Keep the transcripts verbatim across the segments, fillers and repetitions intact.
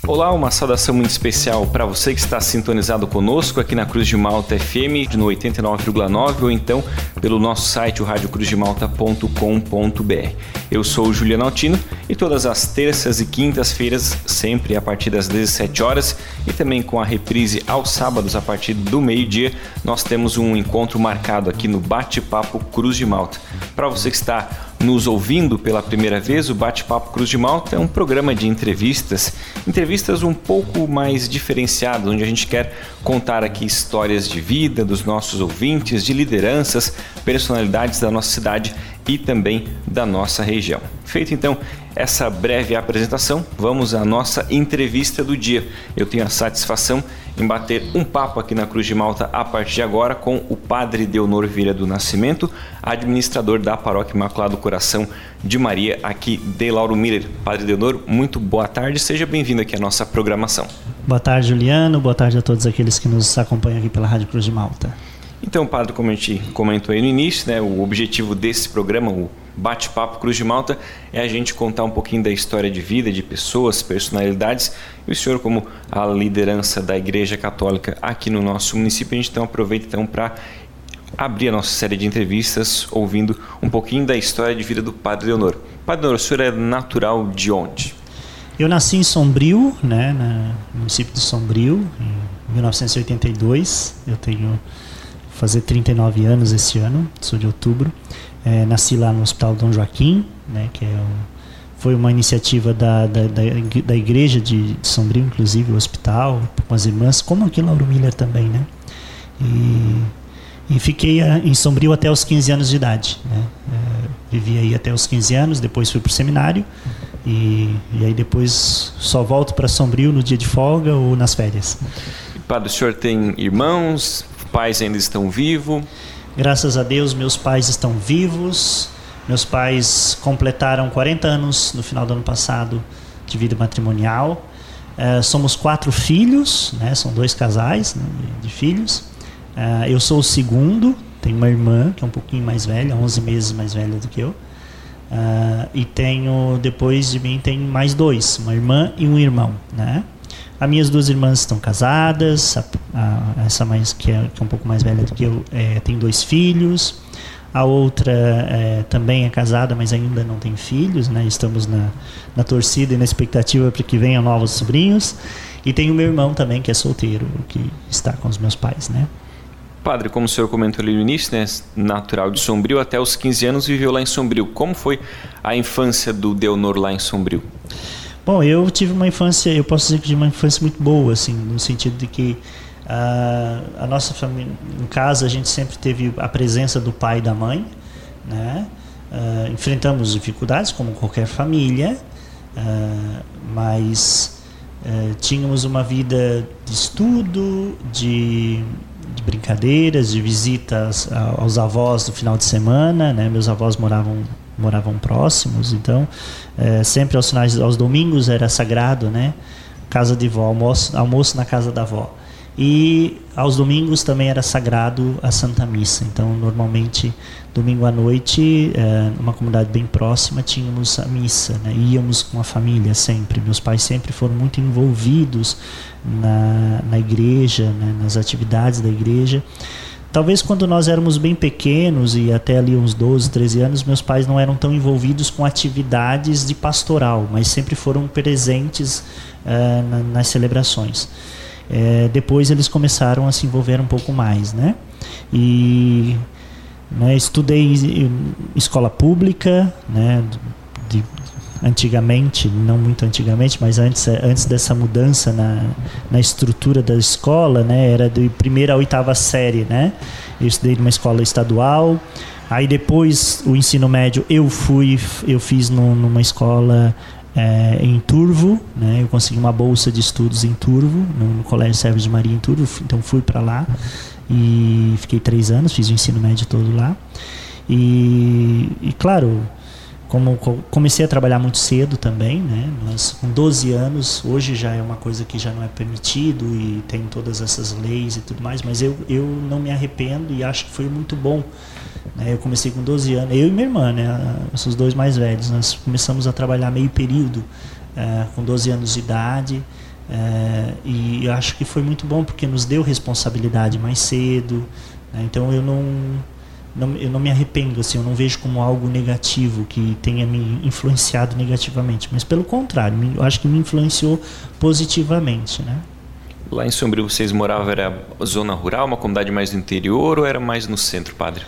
Olá, uma saudação muito especial para você que está sintonizado conosco aqui na Cruz de Malta F M no oitenta e nove vírgula nove ou então pelo nosso site, o rádio cruz de malta ponto com ponto b r. Eu sou o Juliano Altino e todas as terças e quintas-feiras, sempre a partir das dezessete horas e também com a reprise aos sábados a partir do meio-dia, nós temos um encontro marcado aqui no Bate-Papo Cruz de Malta. Para você que está nos ouvindo pela primeira vez, o Bate-Papo Cruz de Malta é um programa de entrevistas, entrevistas um pouco mais diferenciadas, onde a gente quer contar aqui histórias de vida dos nossos ouvintes, de lideranças, personalidades da nossa cidade e também da nossa região. Feito então essa breve apresentação, vamos à nossa entrevista do dia. Eu tenho a satisfação em bater um papo aqui na Cruz de Malta a partir de agora com o Padre Deonor Vieira do Nascimento, administrador da Paróquia Imaculado Coração de Maria aqui de Lauro Miller. Padre Deonor, muito boa tarde, seja bem-vindo aqui à nossa programação. Boa tarde, Juliano, boa tarde a todos aqueles que nos acompanham aqui pela Rádio Cruz de Malta. Então, padre, como a gente comentou aí no início, né, o objetivo desse programa, o Bate-Papo Cruz de Malta, é a gente contar um pouquinho da história de vida, de pessoas, personalidades. E o senhor, como a liderança da Igreja Católica aqui no nosso município, a gente então aproveita então para abrir a nossa série de entrevistas ouvindo um pouquinho da história de vida do Padre Deonor. Padre Deonor, o senhor é natural de onde? Eu nasci em Sombrio, né, no município de Sombrio, em mil novecentos e oitenta e dois. Eu tenho fazer trinta e nove anos esse ano, sou de outubro. É, nasci lá no Hospital Dom Joaquim, né, que é um, foi uma iniciativa da, da, da, da igreja de, de Sombrio, inclusive o hospital, com as irmãs, como aqui em Lauro Miller também, né? E, e fiquei a, em Sombrio até os quinze anos de idade, né? É, vivi aí até os quinze anos, depois fui para o seminário e, e aí depois só volto para Sombrio no dia de folga ou nas férias. Padre, o senhor tem irmãos? Pais ainda estão vivos? Graças a Deus, meus pais estão vivos. Meus pais completaram quarenta anos no final do ano passado de vida matrimonial. Uh, somos quatro filhos, né? São dois casais, né, de, de filhos. Uh, eu sou o segundo, tenho uma irmã que é um pouquinho mais velha, onze meses mais velha do que eu. Uh, e tenho, depois de mim, tem mais dois, uma irmã e um irmão, né? As minhas duas irmãs estão casadas, a, a, essa mais que é, que é um pouco mais velha do que eu é, tem dois filhos, a outra é, também é casada, mas ainda não tem filhos, né? Estamos na, na torcida e na expectativa para que venham novos sobrinhos, e tem o meu irmão também, que é solteiro, que está com os meus pais, né? Padre, como o senhor comentou ali no início, né, natural de Sombrio, até os quinze anos viveu lá em Sombrio. Como foi a infância do Deonor lá em Sombrio? Bom, eu tive uma infância, eu posso dizer que tive uma infância muito boa, assim, no sentido de que uh, a nossa família, em casa, a gente sempre teve a presença do pai e da mãe, né? Uh, enfrentamos dificuldades, como qualquer família, uh, mas uh, tínhamos uma vida de estudo, de, de brincadeiras, de visitas aos avós no final de semana, né? Meus avós moravam moravam próximos, então é, sempre aos finais, aos domingos era sagrado, né? Casa de vó, almoço, almoço na casa da avó. E aos domingos também era sagrado a Santa Missa. Então, normalmente, domingo à noite, é, numa comunidade bem próxima, tínhamos a missa, né? Íamos com a família sempre. Meus pais sempre foram muito envolvidos na, na igreja, né? Nas atividades da igreja. Talvez quando nós éramos bem pequenos e até ali uns doze, treze anos, meus pais não eram tão envolvidos com atividades de pastoral, mas sempre foram presentes uh, na, nas celebrações. Uh, depois eles começaram a se envolver um pouco mais, né? E né, estudei em escola pública, né? De, antigamente, não muito antigamente, mas antes, antes dessa mudança na, na estrutura da escola, né, era de primeira a oitava série, né? Eu estudei numa escola estadual, aí depois o ensino médio eu fui, eu fiz no, numa escola é, em Turvo, né? Eu consegui uma bolsa de estudos em Turvo, no, no Colégio Servo de Maria em Turvo, então fui para lá e fiquei três anos, fiz o ensino médio todo lá. E, e claro, como comecei a trabalhar muito cedo também, né? Mas com doze anos, hoje já é uma coisa que já não é permitido e tem todas essas leis e tudo mais, mas eu, eu não me arrependo e acho que foi muito bom, né? Eu comecei com doze anos, eu e minha irmã, né? Os dois mais velhos, nós começamos a trabalhar meio período, uh, com doze anos de idade, É, e eu acho que foi muito bom porque nos deu responsabilidade mais cedo, né? Então eu não, não, eu não me arrependo, assim, eu não vejo como algo negativo que tenha me influenciado negativamente, mas pelo contrário, eu acho que me influenciou positivamente, né? Lá em Sombrio vocês moravam, era zona rural, uma comunidade mais do interior ou era mais no centro, padre?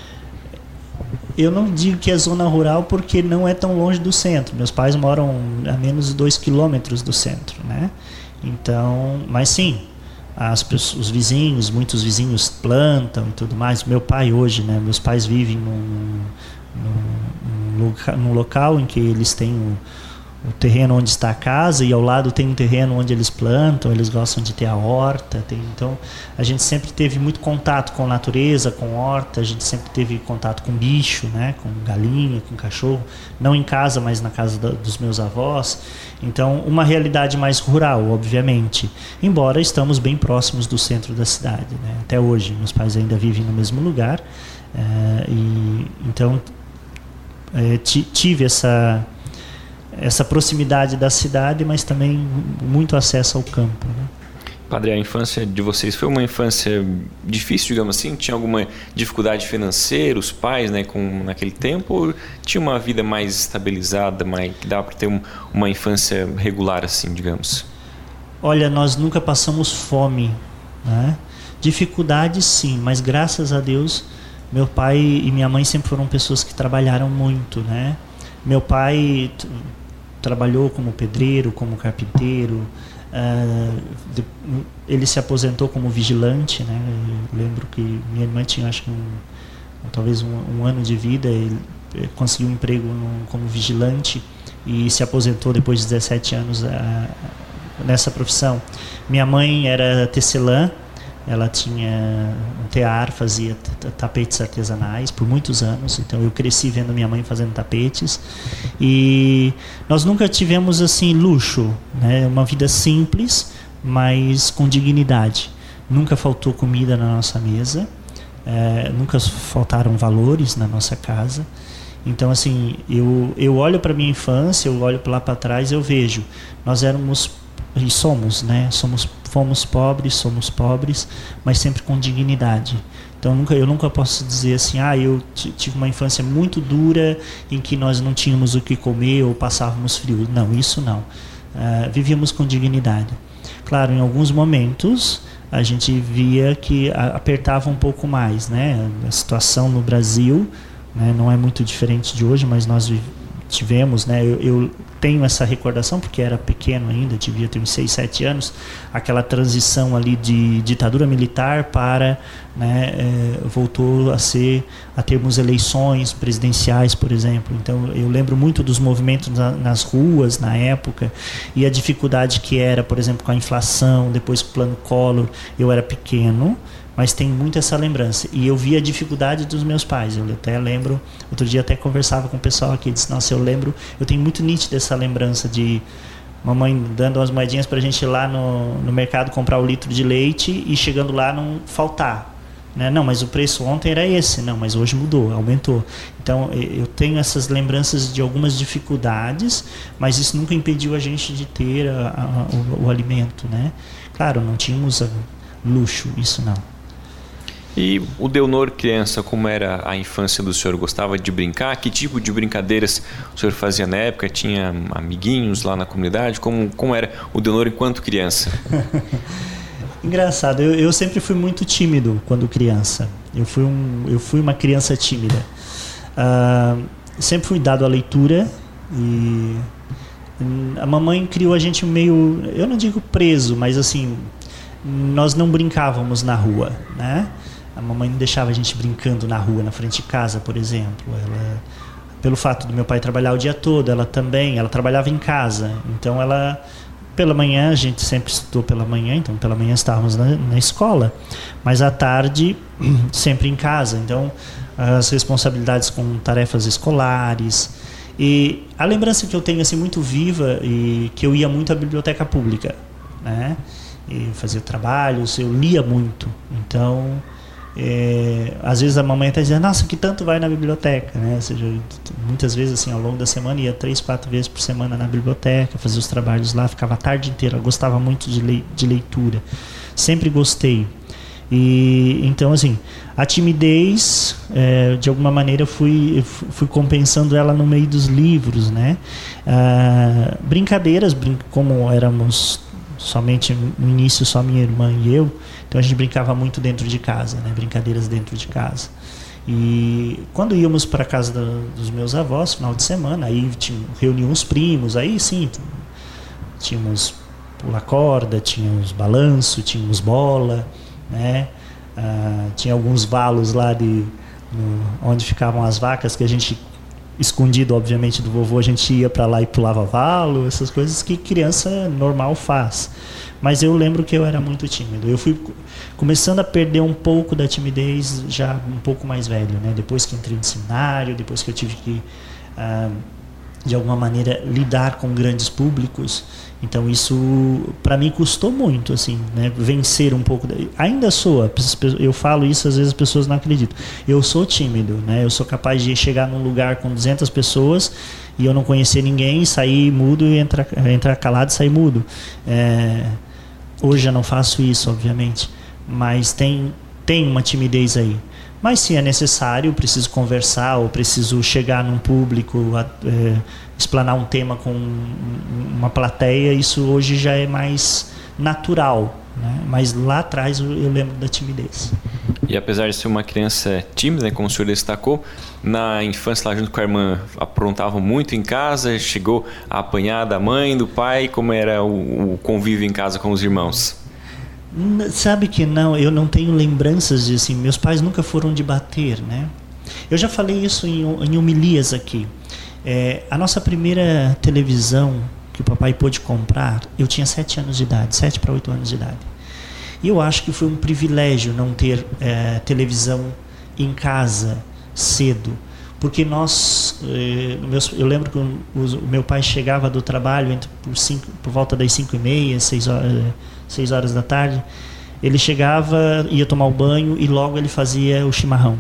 Eu não digo que é zona rural porque não é tão longe do centro. Meus pais moram a menos de dois quilômetros do centro, né? Então, mas sim, as pessoas, os vizinhos, muitos vizinhos plantam e tudo mais. Meu pai hoje, né? Meus pais vivem num, num, num, loca, num local em que eles têm o, o terreno onde está a casa e ao lado tem um terreno onde eles plantam, eles gostam de ter a horta. Tem, então, a gente sempre teve muito contato com natureza, com horta, a gente sempre teve contato com bicho, né? Com galinha, com cachorro, não em casa, mas na casa da, dos meus avós. Então, uma realidade mais rural, obviamente, embora estamos bem próximos do centro da cidade, né? Até hoje, meus pais ainda vivem no mesmo lugar, é, e então é, tive essa essa proximidade da cidade, mas também muito acesso ao campo, né? Padre, a infância de vocês foi uma infância difícil, digamos assim? Tinha alguma dificuldade financeira, os pais, né, com, naquele tempo? Ou tinha uma vida mais estabilizada, mais, que dava para ter um, uma infância regular, assim, digamos? Olha, nós nunca passamos fome, né? Dificuldades, sim, mas graças a Deus, meu pai e minha mãe sempre foram pessoas que trabalharam muito, né? Meu pai t- trabalhou como pedreiro, como carpinteiro. Uh, de, ele se aposentou como vigilante, né? Eu lembro que minha irmã tinha, acho que um, talvez um, um ano de vida, ele conseguiu um emprego no, como vigilante e se aposentou depois de dezessete anos uh, nessa profissão. Minha mãe era tecelã, ela tinha um tear, fazia tapetes artesanais por muitos anos, então eu cresci vendo minha mãe fazendo tapetes. E nós nunca tivemos assim luxo, né? Uma vida simples, mas com dignidade. Nunca faltou comida na nossa mesa, é, nunca faltaram valores na nossa casa. Então, assim, eu, eu olho para minha infância, eu olho lá para trás, eu vejo, nós éramos e somos, né? Somos, fomos pobres, somos pobres, mas sempre com dignidade. Então nunca, eu nunca posso dizer assim, ah, eu t- tive uma infância muito dura em que nós não tínhamos o que comer ou passávamos frio. Não, isso não. Uh, vivíamos com dignidade. Claro, em alguns momentos a gente via que a, apertava um pouco mais, né? A situação no Brasil, né, não é muito diferente de hoje, mas nós tivemos, né? Eu, eu tenho essa recordação porque era pequeno ainda, devia ter uns seis, sete anos, aquela transição ali de ditadura militar para, né, é, voltou a ser, a termos eleições presidenciais, por exemplo. Então eu lembro muito dos movimentos na, nas ruas na época e a dificuldade que era, por exemplo, com a inflação, depois com o plano Collor. Eu era pequeno, mas tem muito essa lembrança. E eu vi a dificuldade dos meus pais. Eu até lembro, outro dia até conversava com o pessoal aqui, disse, nossa, eu lembro, eu tenho muito nítida essa lembrança de mamãe dando umas moedinhas pra gente ir lá no, no mercado comprar o litro de leite e chegando lá não faltar, né? Não, mas o preço ontem era esse, não, mas hoje mudou, aumentou. Então eu tenho essas lembranças de algumas dificuldades, mas isso nunca impediu a gente de ter a, a, o, o alimento, né? Claro, não tínhamos a, luxo, isso não. E o Delnor, criança, como era a infância do senhor? Gostava de brincar? Que tipo de brincadeiras o senhor fazia na época? Tinha amiguinhos lá na comunidade? Como, como era o Delnor enquanto criança? Engraçado, eu, eu sempre fui muito tímido quando criança. Eu fui, um, eu fui uma criança tímida. Uh, sempre fui dado à leitura e a mamãe criou a gente meio, eu não digo preso, mas assim, nós não brincávamos na rua, né? A mamãe não deixava a gente brincando na rua, na frente de casa, por exemplo. Ela, pelo fato do meu pai trabalhar o dia todo, ela também, ela trabalhava em casa. Então ela, pela manhã, a gente sempre estudou pela manhã, então pela manhã estávamos na, na escola, mas à tarde sempre em casa. Então as responsabilidades com tarefas escolares. E a lembrança que eu tenho assim muito viva e que eu ia muito à biblioteca pública, né? E fazia trabalhos, eu lia muito. Então É, às vezes a mamãe até dizia, nossa, que tanto vai na biblioteca, né? Ou seja, muitas vezes assim, ao longo da semana ia três, quatro vezes por semana na biblioteca, fazia os trabalhos lá, ficava a tarde inteira. Eu gostava muito de, le- de leitura, sempre gostei. E então assim, a timidez, é, de alguma maneira fui, fui compensando ela no meio dos livros, né? Ah, brincadeiras, brin- como éramos somente no início só minha irmã e eu, então a gente brincava muito dentro de casa, né? Brincadeiras dentro de casa. E quando íamos para a casa do, dos meus avós, final de semana, aí reuniam os primos, aí sim, tínhamos pular corda, tínhamos balanço, tínhamos bola, né? Ah, tinha alguns valos lá de, no, onde ficavam as vacas, que a gente, escondido obviamente do vovô, a gente ia para lá e pulava valo, essas coisas que criança normal faz. Mas eu lembro que eu era muito tímido. Eu fui começando a perder um pouco da timidez já um pouco mais velho, né? Depois que entrei no seminário, depois que eu tive que, ah, de alguma maneira, lidar com grandes públicos. Então isso, para mim, custou muito, assim, né? Vencer um pouco. Da... Ainda sou, eu falo isso, às vezes as pessoas não acreditam. Eu sou tímido, né? Eu sou capaz de chegar num lugar com duzentas pessoas e eu não conhecer ninguém, sair mudo e entrar, entrar calado e sair mudo. É... Hoje eu não faço isso, obviamente, mas tem, tem uma timidez aí. Mas se é necessário, preciso conversar ou preciso chegar num público, é, explanar um tema com uma plateia, isso hoje já é mais natural, né? Mas lá atrás eu, eu lembro da timidez. E apesar de ser uma criança tímida, como o senhor destacou, na infância lá junto com a irmã aprontavam muito em casa, chegou a apanhar da mãe, do pai, como era o, o convívio em casa com os irmãos? Sabe que não, eu não tenho lembranças de assim, meus pais nunca foram de bater, né? Eu já falei isso em, em homilias aqui. É, a nossa primeira televisão que o papai pôde comprar, eu tinha sete anos de idade, sete para oito anos de idade. E eu acho que foi um privilégio não ter é, televisão em casa cedo, porque nós, eh, meus, eu lembro que o, o meu pai chegava do trabalho entre, por, cinco, por volta das cinco e meia, seis horas, seis horas da tarde. Ele chegava, ia tomar o banho e logo ele fazia o chimarrão.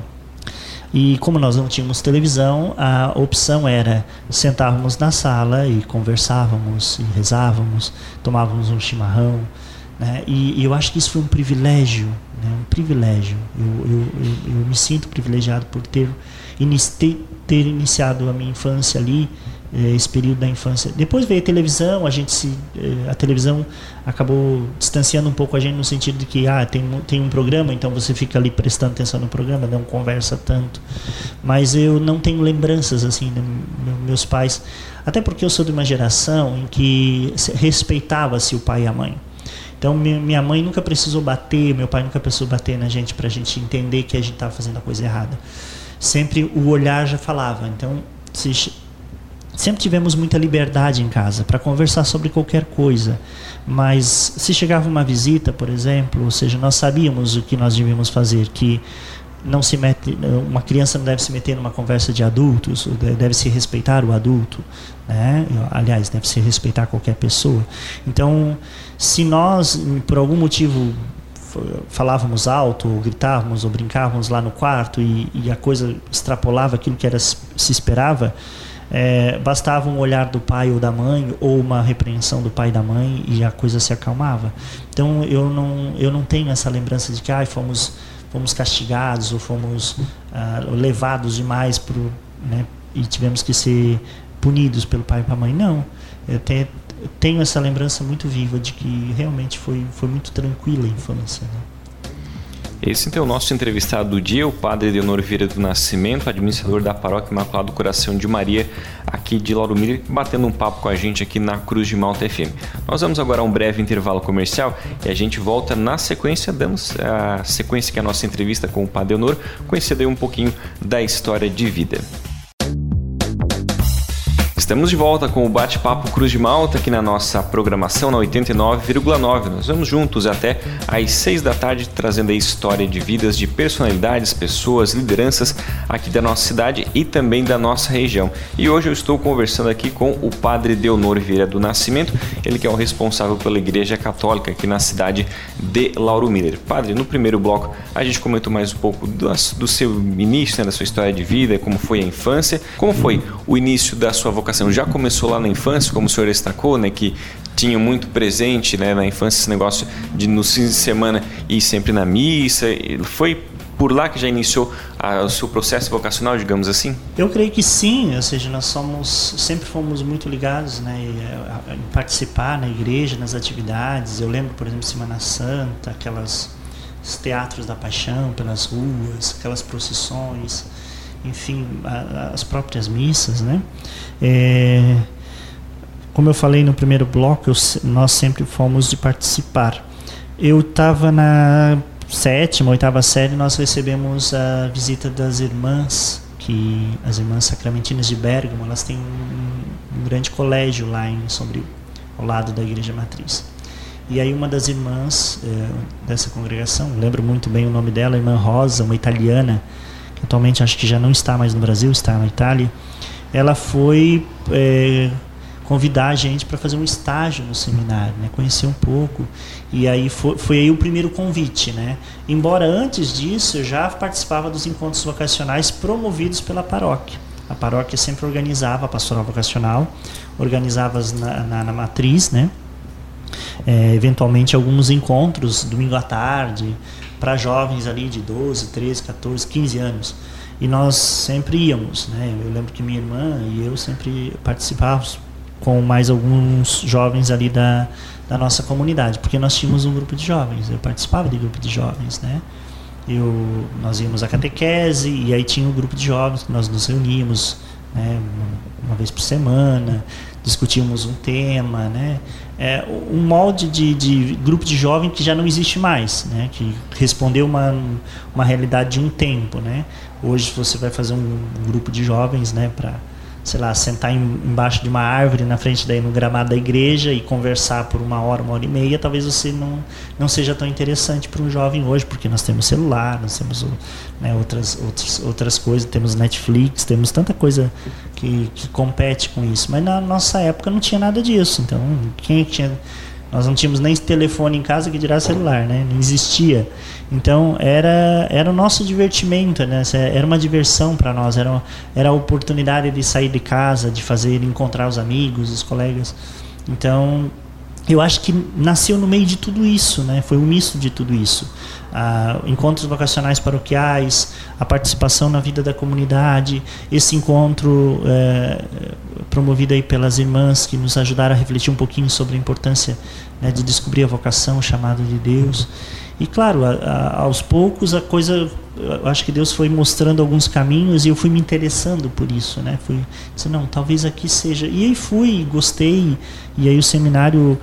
E como nós não tínhamos televisão, a opção era sentarmos na sala e conversávamos, e rezávamos, tomávamos um chimarrão, né? E, e eu acho que isso foi um privilégio, né? Um privilégio. Eu, eu, eu, eu me sinto privilegiado por ter, ter, ter iniciado a minha infância ali, esse período da infância. Depois veio a televisão, a gente se, a televisão acabou distanciando um pouco a gente no sentido de que ah, tem, tem um programa, então você fica ali prestando atenção no programa, não conversa tanto. Mas eu não tenho lembranças assim de meus pais, até porque eu sou de uma geração em que respeitava-se o pai e a mãe. Então minha mãe nunca precisou bater, meu pai nunca precisou bater na gente para a gente entender que a gente estava fazendo a coisa errada. Sempre o olhar já falava. Então se sempre tivemos muita liberdade em casa para conversar sobre qualquer coisa, mas se chegava uma visita, por exemplo, ou seja, nós sabíamos o que nós devíamos fazer, que não se mete, uma criança não deve se meter numa conversa de adultos, deve se respeitar o adulto, né? Aliás, deve se respeitar qualquer pessoa. Então, se nós, por algum motivo, falávamos alto, ou gritávamos, ou brincávamos lá no quarto e, e a coisa extrapolava aquilo que era, se esperava, É, bastava um olhar do pai ou da mãe ou uma repreensão do pai e da mãe e a coisa se acalmava. Então eu não, eu não tenho essa lembrança de que ah, fomos, fomos castigados ou fomos ah, levados demais pro, né, e tivemos que ser punidos pelo pai e pela mãe. Não, eu te, tenho essa lembrança muito viva de que realmente foi, foi muito tranquila a infância, né? Esse então é o nosso entrevistado do dia, o padre Edeonor Vieira do Nascimento, administrador da Paróquia Imaculado Coração de Maria, aqui de Lauro Miller, batendo um papo com a gente aqui na Cruz de Malta F M. Nós vamos agora a um breve intervalo comercial e a gente volta na sequência, damos a sequência que é a nossa entrevista com o padre Edeonor, conhecendo aí um pouquinho da história de vida. Estamos de volta com o Bate-Papo Cruz de Malta aqui na nossa programação na oitenta e nove vírgula nove. Nós vamos juntos até às seis da tarde trazendo a história de vidas de personalidades, pessoas, lideranças aqui da nossa cidade e também da nossa região. E hoje eu estou conversando aqui com o Padre Deonor Vieira do Nascimento, ele que é o responsável pela Igreja Católica aqui na cidade de Lauro Miller. Padre, no primeiro bloco a gente comentou mais um pouco do, do seu início, né, da sua história de vida, como foi a infância, como foi o início da sua vocação. Já começou lá na infância, como o senhor destacou, né, que tinha muito presente, né, na infância esse negócio de nos fins de semana ir sempre na missa. Foi por lá que já iniciou a, o seu processo vocacional, digamos assim? Eu creio que sim, ou seja, nós somos, sempre fomos muito ligados, né, em participar na igreja, nas atividades. Eu lembro, por exemplo, Semana Santa, aquelas os teatros da paixão pelas ruas, aquelas procissões, enfim, a, as próprias missas, né? É, como eu falei no primeiro bloco, eu, nós sempre fomos de participar. Eu estava na sétima, oitava série, nós recebemos a visita das irmãs, que as irmãs sacramentinas de Bérgamo, elas têm um, um grande colégio lá em Sombrio, ao lado da Igreja Matriz. E aí uma das irmãs é, dessa congregação, lembro muito bem o nome dela, a irmã Rosa, uma italiana, que atualmente acho que já não está mais no Brasil, está na Itália, ela foi é, convidar a gente para fazer um estágio no seminário, né, conhecer um pouco, e aí foi, foi aí o primeiro convite, né? Embora antes disso eu já participava dos encontros vocacionais promovidos pela paróquia. A paróquia sempre organizava a pastoral vocacional, organizava na, na, na matriz, né? É, eventualmente alguns encontros domingo à tarde para jovens ali de doze, treze, quatorze, quinze anos, e nós sempre íamos, né? Eu lembro que minha irmã e eu sempre participávamos com mais alguns jovens ali da, da nossa comunidade, porque nós tínhamos um grupo de jovens, eu participava do grupo de jovens, né? Eu, nós íamos à catequese e aí tinha um grupo de jovens que nós nos reuníamos, né, uma vez por semana, discutíamos um tema, né? É um molde de, de grupo de jovem que já não existe mais, né? Que respondeu uma, uma realidade de um tempo, né? Hoje você vai fazer um, um grupo de jovens, né, para, sei lá, sentar em, embaixo de uma árvore na frente daí no gramado da igreja e conversar por uma hora, uma hora e meia, talvez você não, não seja tão interessante para um jovem hoje, porque nós temos celular, nós temos, né, outras, outras, outras coisas, temos Netflix, temos tanta coisa que, que compete com isso. Mas na nossa época não tinha nada disso, então quem tinha... Nós não tínhamos nem telefone em casa, que dirá celular, né? Não existia. Então era, era o nosso divertimento, né? Era uma diversão para nós, era, uma, era a oportunidade de sair de casa, de fazer, encontrar os amigos, os colegas. Então eu acho que nasceu no meio de tudo isso, né? Foi um misto de tudo isso. Ah, encontros vocacionais paroquiais, a participação na vida da comunidade, esse encontro é, promovido aí pelas irmãs que nos ajudaram a refletir um pouquinho sobre a importância, né, de descobrir a vocação, o chamado de Deus. E claro, a, a, aos poucos a coisa, eu acho que Deus foi mostrando alguns caminhos e eu fui me interessando por isso, né? Fui dizendo, não, talvez aqui seja. E aí fui, gostei, e aí o seminário...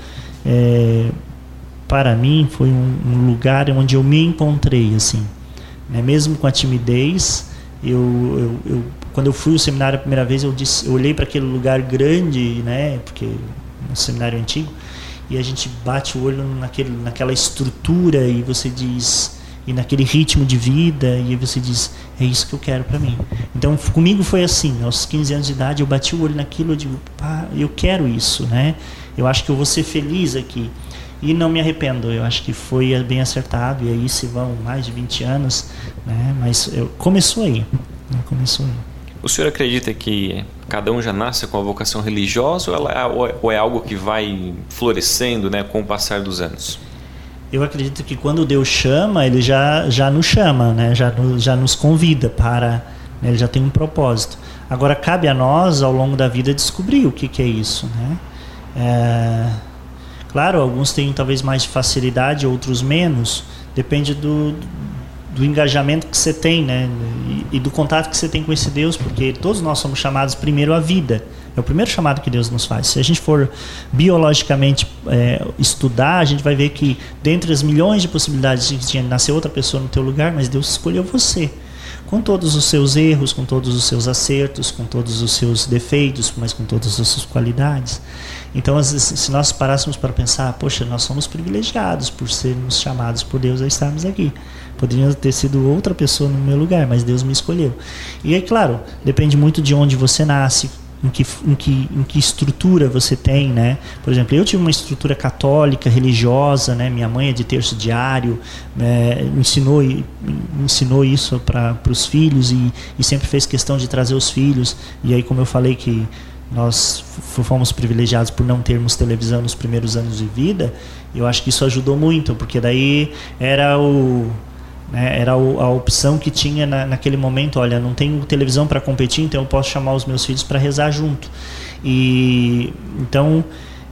É, para mim foi um, um lugar onde eu me encontrei, assim, né? Mesmo com a timidez, eu, eu, eu, quando eu fui ao seminário a primeira vez, eu, disse, eu olhei para aquele lugar grande, né? Porque um seminário antigo, e a gente bate o olho naquele, naquela estrutura e você diz, e naquele ritmo de vida, e aí você diz, é isso que eu quero para mim. Então comigo foi assim, aos quinze anos de idade eu bati o olho naquilo, eu digo, pá, eu quero isso, né? Eu acho que eu vou ser feliz aqui. E não me arrependo, eu acho que foi bem acertado, e aí se vão mais de vinte anos, né? Mas eu, começou aí, né? Começou aí. O senhor acredita que cada um já nasce com a vocação religiosa, ou, ela, ou é algo que vai florescendo, né, com o passar dos anos? Eu acredito que quando Deus chama, Ele já, já nos chama, né? já, já nos convida para, né? Ele já tem um propósito. Agora cabe a nós, ao longo da vida, descobrir o que, que é isso, né? É... Claro, alguns têm talvez mais facilidade, outros menos. Depende do, do engajamento que você tem, né? E, e do contato que você tem com esse Deus, porque todos nós somos chamados primeiro à vida. É o primeiro chamado que Deus nos faz. Se a gente for biologicamente é, estudar, a gente vai ver que dentre as milhões de possibilidades que tinha de nascer outra pessoa no teu lugar, mas Deus escolheu você. com todos os seus erros, com todos os seus acertos, com todos os seus defeitos, mas com todas as suas qualidades. Então, às vezes, se nós parássemos para pensar, poxa, nós somos privilegiados por sermos chamados por Deus a estarmos aqui. Poderia ter sido outra pessoa no meu lugar, mas Deus me escolheu. E é claro, depende muito de onde você nasce, em que, em que, em que estrutura você tem, né? Por exemplo, eu tive uma estrutura católica, religiosa, né? Minha mãe é de terço diário, é, ensinou, ensinou isso para os filhos e, e sempre fez questão de trazer os filhos. E aí, como eu falei que nós fomos privilegiados por não termos televisão nos primeiros anos de vida, eu acho que isso ajudou muito, porque daí era o... Né, era a opção que tinha na, naquele momento. Olha, não tenho televisão para competir, então eu posso chamar os meus filhos para rezar junto. E então,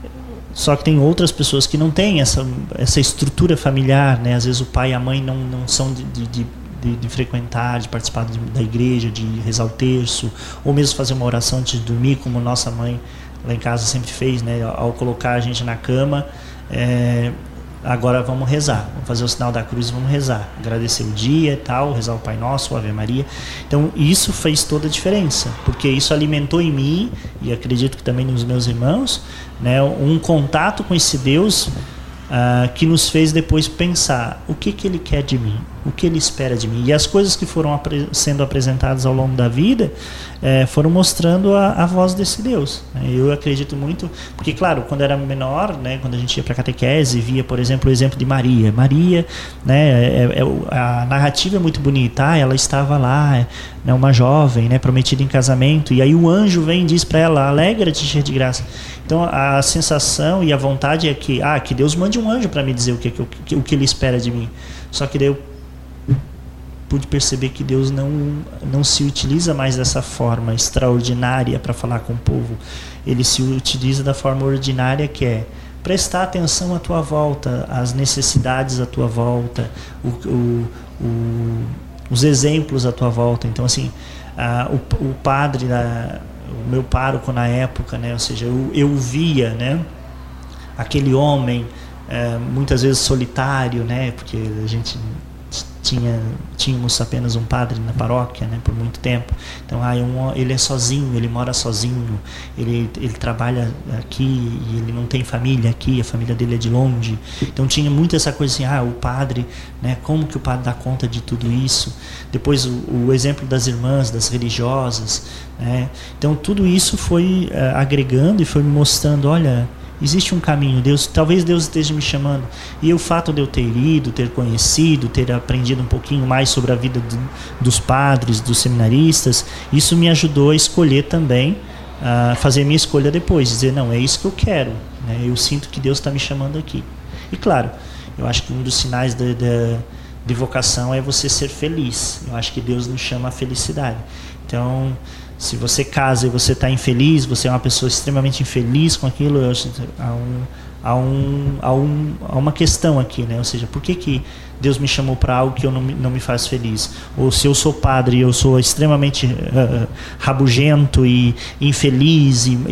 só que tem outras pessoas que não têm essa, essa estrutura familiar, né? Às vezes o pai e a mãe não, não são de, de, de, de frequentar, de participar de, da igreja, de rezar o terço, ou mesmo fazer uma oração antes de dormir, como nossa mãe lá em casa sempre fez, né? Ao colocar a gente na cama, é, agora vamos rezar, vamos fazer o sinal da cruz e vamos rezar, agradecer o dia e tal, rezar o Pai Nosso, o Ave Maria. Então isso fez toda a diferença, porque isso alimentou em mim, e acredito que também nos meus irmãos, né, um contato com esse Deus uh, que nos fez depois pensar o que, que Ele quer de mim, o que Ele espera de mim. E as coisas que foram apre- sendo apresentadas ao longo da vida eh, foram mostrando a, a voz desse Deus. Eu acredito muito, porque claro, quando era menor, né, quando a gente ia para catequese, via, por exemplo, o exemplo de Maria. Maria, né, é, é, a narrativa é muito bonita, ah, ela estava lá, né, uma jovem, né, prometida em casamento, e aí o anjo vem e diz para ela, alegra-te, cheia de graça. Então a sensação e a vontade é que, ah, que Deus mande um anjo para me dizer o que, o, que, o que Ele espera de mim. Só que daí eu pude perceber que Deus não, não se utiliza mais dessa forma extraordinária para falar com o povo. Ele se utiliza da forma ordinária, que é prestar atenção à tua volta, às necessidades à tua volta, o, o, o, os exemplos à tua volta. Então, assim, a, o, o padre, da, o meu pároco na época, né, ou seja, eu, eu via, né, aquele homem é, muitas vezes solitário, né, porque a gente... Tinha, tínhamos apenas um padre na paróquia, né, por muito tempo. Então, ah, um, ele é sozinho, ele mora sozinho, ele, ele trabalha aqui e ele não tem família aqui, a família dele é de longe. Então tinha muito essa coisa assim, ah, o padre, né, como que o padre dá conta de tudo isso? Depois o, o exemplo das irmãs, das religiosas, né? Então tudo isso foi uh, agregando e foi me mostrando, olha, existe um caminho, Deus, talvez Deus esteja me chamando. E o fato de eu ter ido, ter conhecido, ter aprendido um pouquinho mais sobre a vida do, dos padres, dos seminaristas, isso me ajudou a escolher também, a fazer minha escolha depois, dizer, não, é isso que eu quero, né? Eu sinto que Deus está me chamando aqui. E claro, eu acho que um dos sinais de, de, de vocação é você ser feliz. Eu acho que Deus nos chama a felicidade. Então, se você casa e você está infeliz, você é uma pessoa extremamente infeliz com aquilo, eu acho, há, um, há, um, há, um, há uma questão aqui, né? Ou seja, por que, que Deus me chamou para algo que eu não, não me faz feliz? Ou se eu sou padre e eu sou extremamente uh, rabugento e infeliz e, e,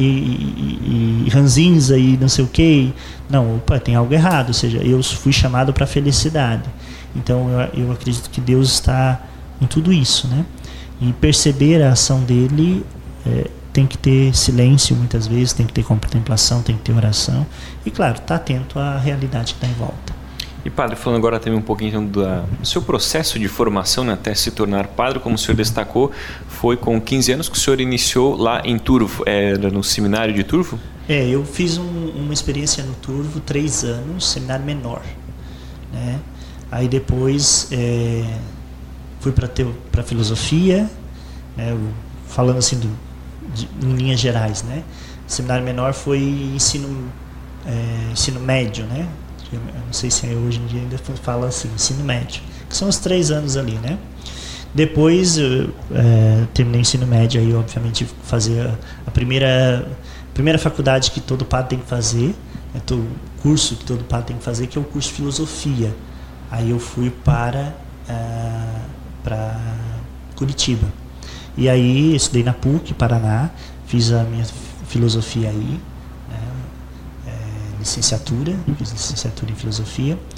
e, e ranzinza e não sei o quê, não, opa, tem algo errado. Ou seja, eu fui chamado para a felicidade. Então eu, eu acredito que Deus está em tudo isso, né? E perceber a ação dele, é, tem que ter silêncio muitas vezes, tem que ter contemplação, tem que ter oração e, claro, estar tá atento à realidade que está em volta. E padre, falando agora também um pouquinho então, do, do seu processo de formação, né, até se tornar padre, como o senhor destacou, foi com quinze anos que o senhor iniciou lá em Turvo, era no seminário de Turvo? É, eu fiz um, uma experiência no Turvo, três anos, seminário menor, né? Aí depois... É, fui para filosofia, né, falando assim do, de, em linhas gerais, né? O seminário menor foi ensino, é, ensino médio, né? Eu não sei se hoje em dia ainda fala assim, ensino médio, que são os três anos ali, né? Depois eu é, terminei o ensino médio, aí obviamente fazer a, a primeira, primeira faculdade que todo padre tem que fazer, né, o curso que todo padre tem que fazer, que é o curso de filosofia. Aí eu fui para... Uh, para Curitiba. E aí estudei na P U C, Paraná, fiz a minha filosofia aí, né, é, licenciatura, fiz licenciatura em filosofia.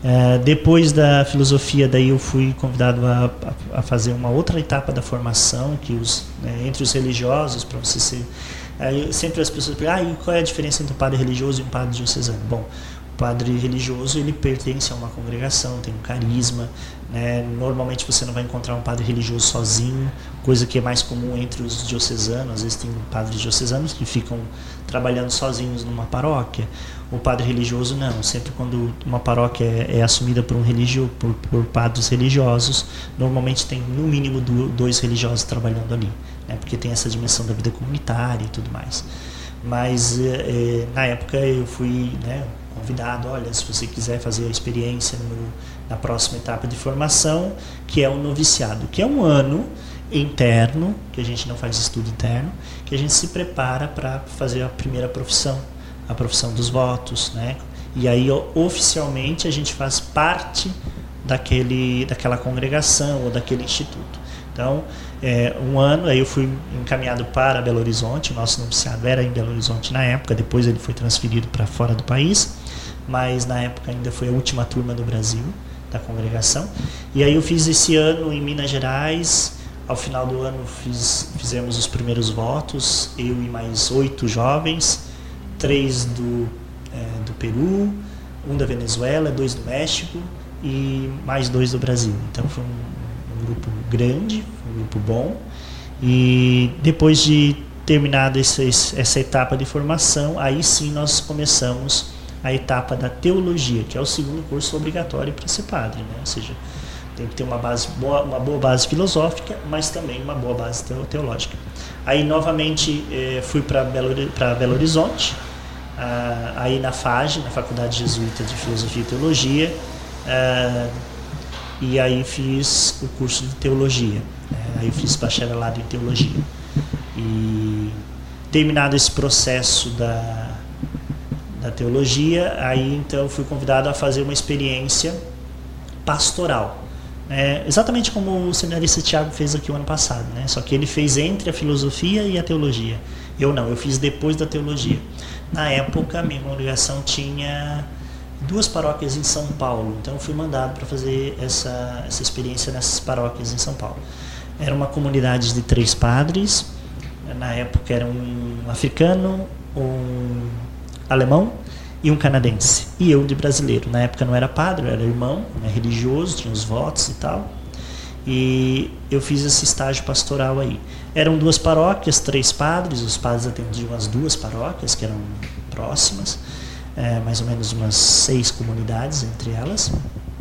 É, depois da filosofia, daí eu fui convidado a, a, a fazer uma outra etapa da formação, que os, né, entre os religiosos, para você ser... Aí, sempre as pessoas perguntam, ah, e qual é a diferença entre um padre religioso e um padre diocesano? Bom, o padre religioso, ele pertence a uma congregação, tem um carisma, né? Normalmente você não vai encontrar um padre religioso sozinho, coisa que é mais comum entre os diocesanos. Às vezes tem padres diocesanos que ficam trabalhando sozinhos numa paróquia. O padre religioso não, sempre quando uma paróquia é, é assumida por um religio, por, por padres religiosos, normalmente tem no mínimo do, dois religiosos trabalhando ali, né? Porque tem essa dimensão da vida comunitária e tudo mais. Mas é, na época eu fui, né, convidado, olha, se você quiser fazer a experiência no, na próxima etapa de formação, que é o noviciado, que é um ano interno, que a gente não faz estudo interno, que a gente se prepara para fazer a primeira profissão, a profissão dos votos, né? E aí oficialmente a gente faz parte daquele, daquela congregação ou daquele instituto. Então, é, um ano, aí eu fui encaminhado para Belo Horizonte, o nosso noviciado era em Belo Horizonte na época, depois ele foi transferido para fora do país, mas na época ainda foi a última turma do Brasil, da congregação. E aí eu fiz esse ano em Minas Gerais, ao final do ano fiz, fizemos os primeiros votos, eu e mais oito jovens, três do, é, do Peru, um da Venezuela, dois do México e mais dois do Brasil. Então foi um, um grupo grande, um grupo bom. E depois de terminada essa, essa etapa de formação, aí sim nós começamos a etapa da teologia, que é o segundo curso obrigatório para ser padre, né? Ou seja, tem que ter uma base boa, uma boa base filosófica, mas também uma boa base teológica. Aí novamente eh, fui para Belo, para Belo Horizonte, ah, aí na F A G, na Faculdade Jesuíta de Filosofia e Teologia, ah, e aí fiz o curso de teologia, né? Aí eu fiz bacharelado em teologia. E terminado esse processo da, da teologia, aí então fui convidado a fazer uma experiência pastoral. É, exatamente como o seminarista Tiago fez aqui o ano passado, né? Só que ele fez entre a filosofia e a teologia. Eu não, eu fiz depois da teologia. Na época, minha congregação tinha duas paróquias em São Paulo, então eu fui mandado para fazer essa, essa experiência nessas paróquias em São Paulo. Era uma comunidade de três padres, na época era um africano, um alemão e um canadense, e eu de brasileiro. Na época não era padre, eu era irmão, né, religioso, tinha os votos e tal, e eu fiz esse estágio pastoral aí. Eram duas paróquias, três padres, os padres atendiam as duas paróquias, que eram próximas, é, mais ou menos umas seis comunidades entre elas.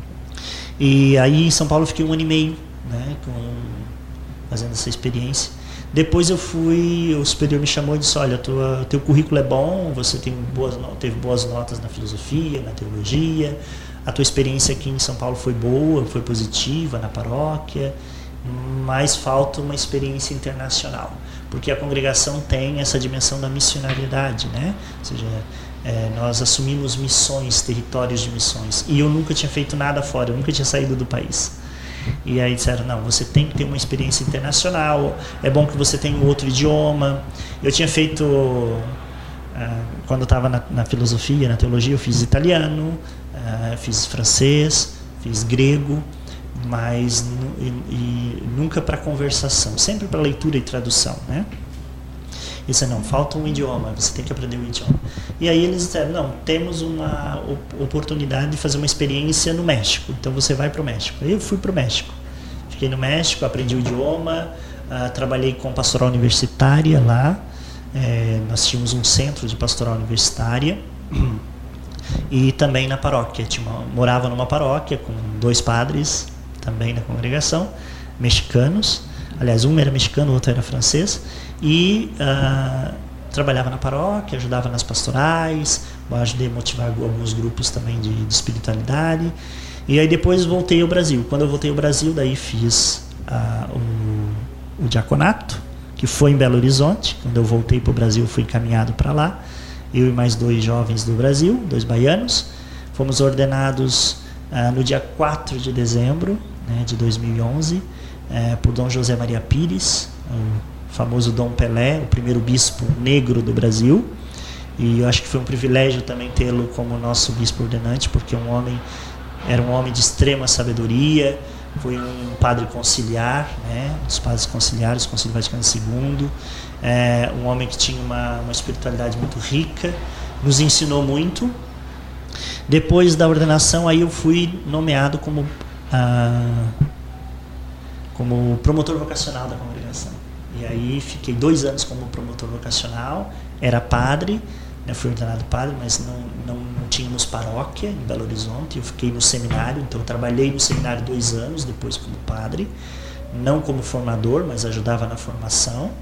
E aí em São Paulo eu fiquei um ano e meio, né, com, fazendo essa experiência. Depois eu fui, o superior me chamou e disse, olha, tua, teu currículo é bom, você tem boas, teve boas notas na filosofia, na teologia, a tua experiência aqui em São Paulo foi boa, foi positiva na paróquia, mas falta uma experiência internacional, porque a congregação tem essa dimensão da missionariedade, né? Ou seja, é, nós assumimos missões, territórios de missões, e eu nunca tinha feito nada fora, eu nunca tinha saído do país. E aí disseram, não, você tem que ter uma experiência internacional, é bom que você tenha um outro idioma. Eu tinha feito, uh, quando eu estava na, na filosofia, na teologia, eu fiz italiano, uh, fiz francês, fiz grego, mas e, e nunca para conversação, sempre para leitura e tradução, né? E disse, não, falta um idioma, você tem que aprender o idioma. E aí eles disseram, não, temos uma oportunidade de fazer uma experiência no México, então você vai para o México. Aí eu fui para o México, fiquei no México, aprendi o idioma, uh, trabalhei com pastoral universitária lá, é, nós tínhamos um centro de pastoral universitária, e também na paróquia, tinha uma, morava numa paróquia com dois padres, também na congregação, mexicanos, aliás, um era mexicano, o outro era francês, e uh, trabalhava na paróquia, ajudava nas pastorais, ajudei a motivar alguns grupos também de, de espiritualidade. E aí depois voltei ao Brasil. Quando eu voltei ao Brasil, daí fiz uh, o, o diaconato, que foi em Belo Horizonte. Quando eu voltei para o Brasil, fui encaminhado para lá. Eu e mais dois jovens do Brasil, dois baianos. Fomos ordenados uh, no dia quatro de dezembro, né, de dois mil e onze, uh, por Dom José Maria Pires, o famoso Dom Pelé, o primeiro bispo negro do Brasil. E eu acho que foi um privilégio também tê-lo como nosso bispo ordenante, porque é um homem era um homem de extrema sabedoria, foi um padre conciliar, né, um dos padres conciliares, Concílio Vaticano segundo, é, um homem que tinha uma, uma espiritualidade muito rica, nos ensinou muito. Depois da ordenação, aí eu fui nomeado como, ah, como promotor vocacional da congregação. E aí fiquei dois anos como promotor vocacional, era padre, né, fui ordenado padre, mas não, não, não tínhamos paróquia em Belo Horizonte, eu fiquei no seminário, então eu trabalhei no seminário dois anos, depois como padre, não como formador, mas ajudava na formação.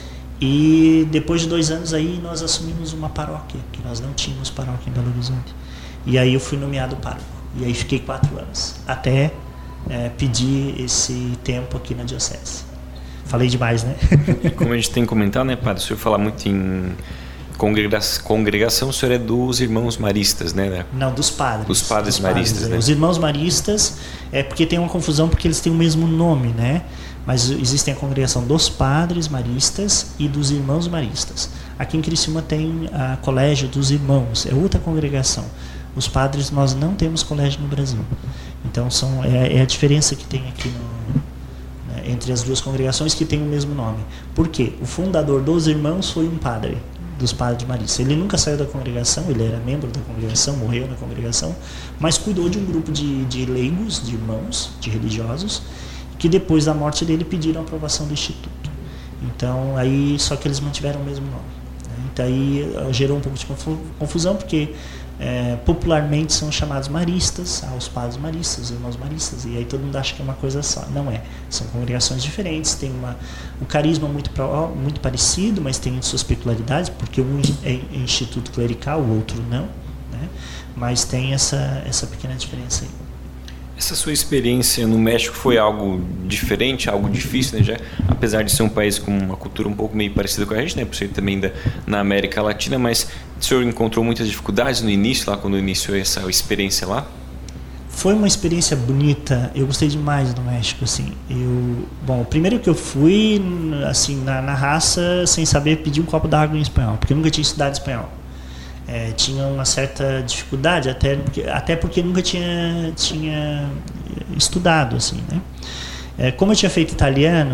E depois de dois anos aí nós assumimos uma paróquia, que nós não tínhamos paróquia em Belo Horizonte. E aí eu fui nomeado pároco, e aí fiquei quatro anos, até é, pedir esse tempo aqui na diocese. Falei demais, né? Como a gente tem comentado, né, padre, o senhor fala muito em congrega congregação, o senhor é dos irmãos maristas, né? Não, dos padres. Dos padres dos maristas, padres, né? Os irmãos maristas, é porque tem uma confusão, porque eles têm o mesmo nome, né? Mas existem a congregação dos padres maristas e dos irmãos maristas. Aqui em Criciúma tem a colégio dos irmãos, é outra congregação. Os padres, nós não temos colégio no Brasil. Então, são, é, é a diferença que tem aqui no... entre as duas congregações que têm o mesmo nome. Por quê? O fundador dos irmãos foi um padre, dos padres maristas. Ele nunca saiu da congregação, ele era membro da congregação, morreu na congregação, mas cuidou de um grupo de, de leigos, de irmãos, de religiosos, que depois da morte dele pediram a aprovação do instituto. Então, aí, só que eles mantiveram o mesmo nome. Né? Então, aí gerou um pouco de confusão, porque É, popularmente são chamados maristas, aos padres maristas, os irmãos maristas, e aí todo mundo acha que é uma coisa só. Não é, são congregações diferentes, tem uma, um carisma muito, muito parecido, mas tem suas peculiaridades, porque um é instituto clerical, o outro não, né? Mas tem essa, essa pequena diferença aí. Essa sua experiência no México foi algo diferente, algo difícil, né? Já, apesar de ser um país com uma cultura um pouco meio parecida com a gente, né? Por ser também da, na América Latina, mas o senhor encontrou muitas dificuldades no início, lá quando iniciou essa experiência lá? Foi uma experiência bonita, eu gostei demais do México, assim. Eu, bom, primeiro que eu fui, assim, na, na raça, sem saber pedir um copo d'água em espanhol, porque eu nunca tinha estudado espanhol. É, tinha uma certa dificuldade, até porque, até porque nunca tinha, tinha estudado, assim, né? É, como eu tinha feito italiano,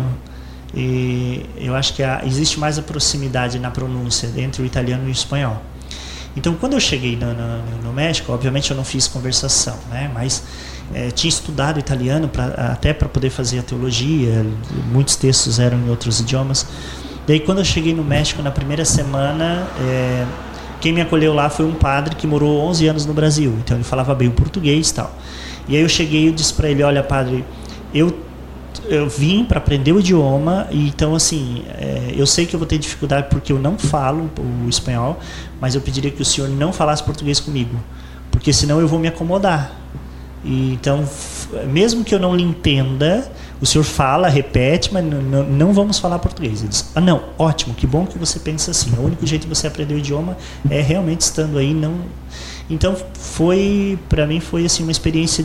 e eu acho que há, existe mais a proximidade na pronúncia entre o italiano e o espanhol. Então, quando eu cheguei no, no, no México, obviamente eu não fiz conversação, né? Mas é, tinha estudado italiano pra, até para poder fazer a teologia, muitos textos eram em outros idiomas. Daí, quando eu cheguei no México, na primeira semana... É, quem me acolheu lá foi um padre que morou onze anos no Brasil, então ele falava bem o português e tal. E aí eu cheguei e disse para ele, olha padre, eu, eu vim para aprender o idioma, e então assim, é, eu sei que eu vou ter dificuldade porque eu não falo o espanhol, mas eu pediria que o senhor não falasse português comigo, porque senão eu vou me acomodar. E, então, mesmo que eu não lhe entenda, o senhor fala, repete, mas não, não vamos falar português. Ele disse, ah não, ótimo, que bom que você pensa assim. O único jeito de você aprender o idioma é realmente estando aí. Não... Então, foi, para mim, foi assim, uma experiência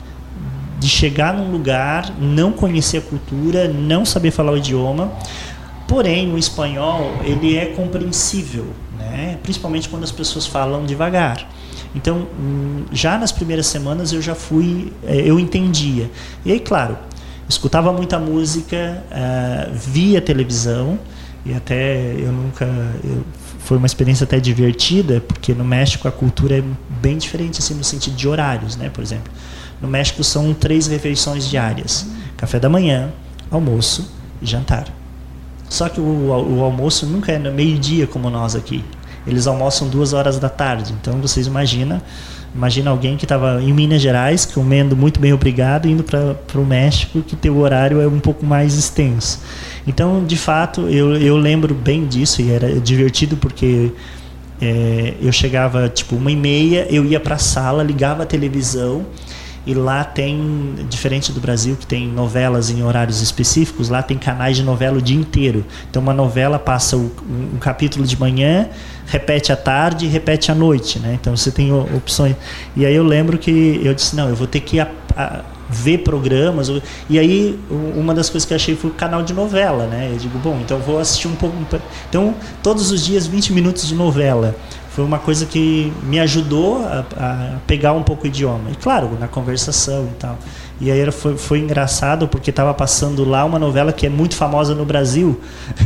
de chegar num lugar, não conhecer a cultura, não saber falar o idioma. Porém, o espanhol, ele é compreensível, né? Principalmente quando as pessoas falam devagar. Então, já nas primeiras semanas eu já fui, eu entendia. E aí, claro, escutava muita música, uh, via televisão, e até eu nunca... Eu, foi uma experiência até divertida, porque no México a cultura é bem diferente, assim, no sentido de horários, né? Por exemplo, no México são três refeições diárias: café da manhã, almoço e jantar. Só que o, o almoço nunca é no meio-dia como nós aqui. Eles almoçam duas horas da tarde. Então vocês imaginam, imagina alguém que estava em Minas Gerais, comendo muito bem obrigado, indo para o México, que teu horário é um pouco mais extenso. Então, de fato, eu, eu lembro bem disso, e era divertido porque é, eu chegava tipo uma e meia, eu ia para a sala, ligava a televisão, e lá tem, diferente do Brasil, que tem novelas em horários específicos, lá tem canais de novela o dia inteiro. Então uma novela passa o, um, um capítulo de manhã, repete à tarde e repete à noite, né? Então você tem opções. E aí eu lembro que eu disse, não, eu vou ter que a, a, ver programas. E aí uma das coisas que eu achei foi o canal de novela, né? Eu digo, bom, então eu vou assistir um pouco. Então todos os dias vinte minutos de novela. foi uma coisa que me ajudou a, a pegar um pouco o idioma. E claro, na conversação e tal. E aí era, foi, foi engraçado porque estava passando lá uma novela que é muito famosa no Brasil.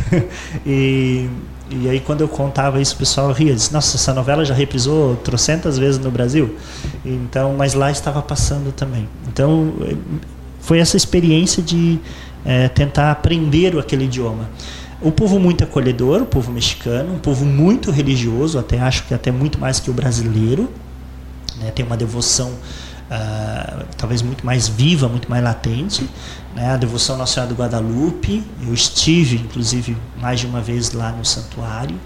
e, e aí quando eu contava isso, o pessoal ria. Disse, nossa, essa novela já reprisou trocentas vezes no Brasil. Então, mas lá estava passando também. Então, foi essa experiência de é, tentar aprender aquele idioma. Um povo muito acolhedor, o povo mexicano, um povo muito religioso, até acho que até muito mais que o brasileiro, né? Tem uma devoção uh, talvez muito mais viva, muito mais latente, né? A devoção Nossa Senhora do Guadalupe. Eu estive, inclusive, mais de uma vez lá no santuário,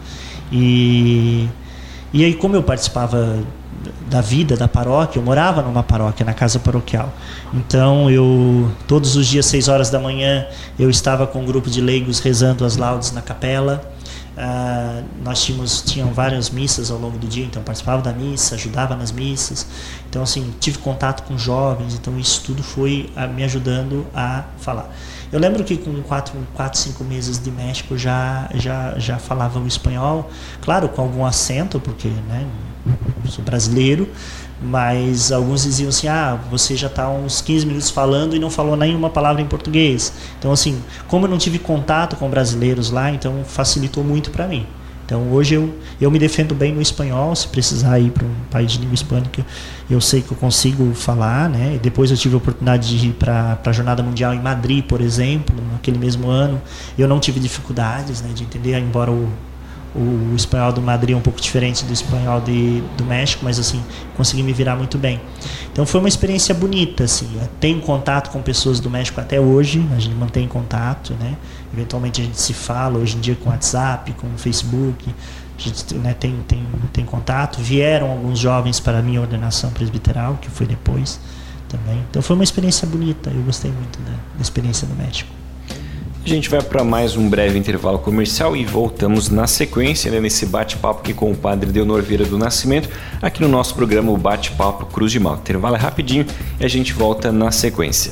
e, e aí como eu participava da vida da paróquia, eu morava numa paróquia, na casa paroquial. Então, eu todos os dias, seis horas da manhã, eu estava com um grupo de leigos rezando as laudes na capela. Uh, nós tínhamos tinham várias missas ao longo do dia, então participava da missa, ajudava nas missas. Então, assim, tive contato com jovens, então isso tudo foi uh, me ajudando a falar. Eu lembro que com quatro, quatro, cinco meses de México já, já, já falava o espanhol, claro, com algum acento, porque, né, sou brasileiro, mas alguns diziam assim, ah, você já está uns quinze minutos falando e não falou nenhuma palavra em português. Então, assim, como eu não tive contato com brasileiros lá, então facilitou muito para mim. Então, hoje eu, eu me defendo bem no espanhol. Se precisar ir para um país de língua hispânica, eu sei que eu consigo falar, né? Depois eu tive a oportunidade de ir para a Jornada Mundial em Madrid, por exemplo, naquele mesmo ano. Eu não tive dificuldades, né, de entender, embora o O espanhol do Madrid é um pouco diferente do espanhol de, do México, mas assim, consegui me virar muito bem. Então foi uma experiência bonita, assim. Tenho contato com pessoas do México até hoje, a gente mantém contato, né? Eventualmente a gente se fala, hoje em dia com WhatsApp, com Facebook, a gente, né, tem, tem, tem contato. Vieram alguns jovens para a minha ordenação presbiteral, que foi depois também. Então foi uma experiência bonita, eu gostei muito da, da experiência do México. A gente vai para mais um breve intervalo comercial e voltamos na sequência, né, nesse bate-papo aqui com o padre Delnor Vieira do Nascimento, aqui no nosso programa, o Bate-Papo Cruz de Malta. Intervalo é rapidinho e a gente volta na sequência.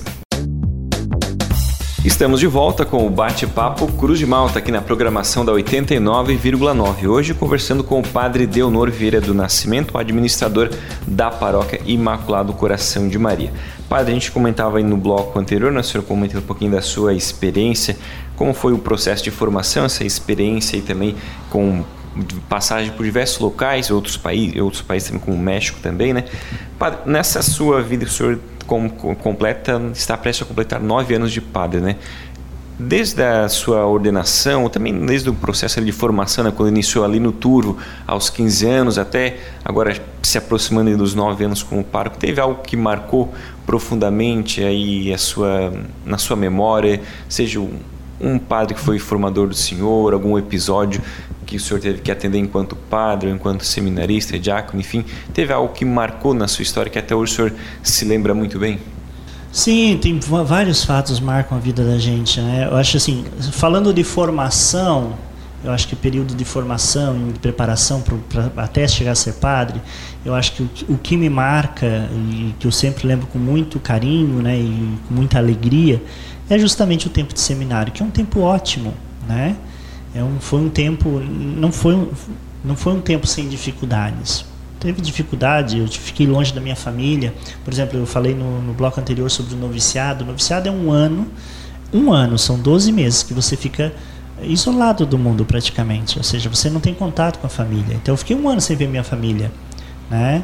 Estamos de volta com o Bate-Papo Cruz de Malta, aqui na programação da oitenta e nove vírgula nove. Hoje conversando com o padre Delnor Vieira do Nascimento, administrador da Paróquia Imaculado Coração de Maria. Padre, a gente comentava aí no bloco anterior, né, o senhor comentou um pouquinho da sua experiência, como foi o processo de formação, essa experiência e também com passagem por diversos locais, outros países, outros países também, como o México também, né? Padre, nessa sua vida, o senhor com, com, completa, está prestes a completar nove anos de padre, né? Desde a sua ordenação, também desde o processo de formação, né, quando iniciou ali no Turvo, aos quinze anos, até agora se aproximando dos nove anos como pároco, teve algo que marcou profundamente aí a sua, na sua memória, seja um, um padre que foi formador do senhor, algum episódio que o senhor teve que atender enquanto padre, enquanto seminarista, diácono, enfim, teve algo que marcou na sua história que até hoje o senhor se lembra muito bem? Sim, tem vários fatos que marcam a vida da gente, né? Eu acho assim, falando de formação, eu acho que o período de formação e de preparação para até chegar a ser padre, eu acho que o, o que me marca e que eu sempre lembro com muito carinho, né, e com muita alegria, é justamente o tempo de seminário, que é um tempo ótimo, né? É um, foi um tempo, não foi um, não foi um tempo sem dificuldades. Teve dificuldade, eu fiquei longe da minha família. Por exemplo, eu falei no, no bloco anterior sobre o noviciado. O noviciado é um ano, um ano, são doze meses que você fica isolado do mundo praticamente. Ou seja, você não tem contato com a família. Então eu fiquei um ano sem ver minha família, né?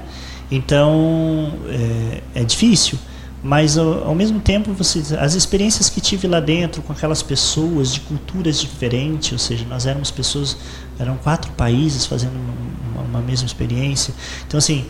Então é, é difícil, mas ao, ao mesmo tempo você, as experiências que tive lá dentro com aquelas pessoas de culturas diferentes, ou seja, nós éramos pessoas, eram quatro países fazendo uma, uma mesma experiência. Então assim,